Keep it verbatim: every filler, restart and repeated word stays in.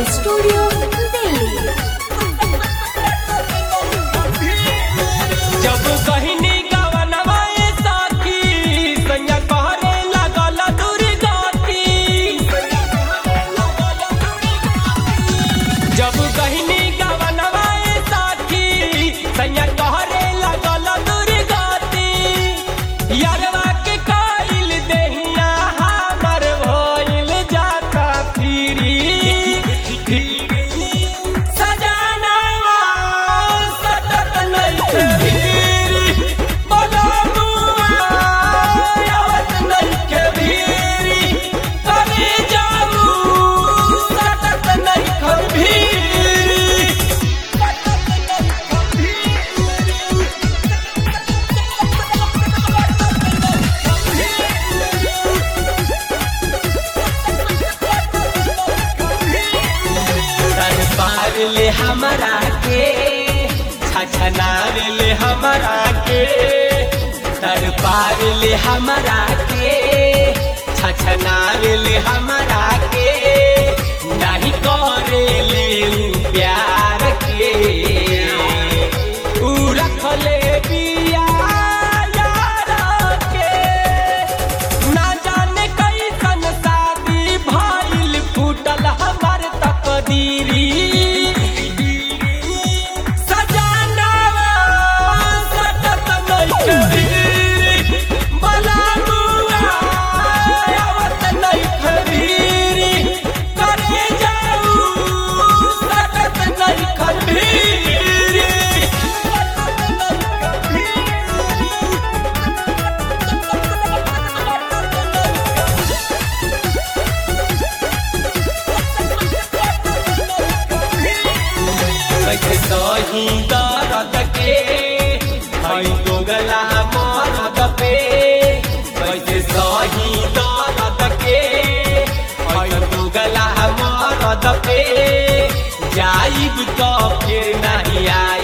Studio Delhi. जब कहनी गवनवा साथी सैया कहरे लागल दुर्गति। जब कहनी गवनवा साथी सैया कहरे लागल दुर्गति। यारवा के काइल देहिया हमर भइल जाता फिरी। सजनवा सतत नइखे भीरी, बलमुआ आवत नइखे भीरी। कभी जाऊ सतत नइखे भीरी। सर पार ले हमरा के छछनार ले हमरा के। सर पार ले हमरा के छछनार ले हमरा के। नहीं करे ले उ प्यार के उ रखले बिया यार के। ना जाने कैसन शादी भइल फूटल हमर तकदीरी। सजनवा सतत नइखे भीरी, बलमुआ आवत नइखे भीरी। करे जाऊ सतत नइखे भीरी। कैसे सही दर्द के हई दोगला मरद पे। कैसे सही दर्द के हई दोगला मरद पे। जाइब तो फिर नहीं आई।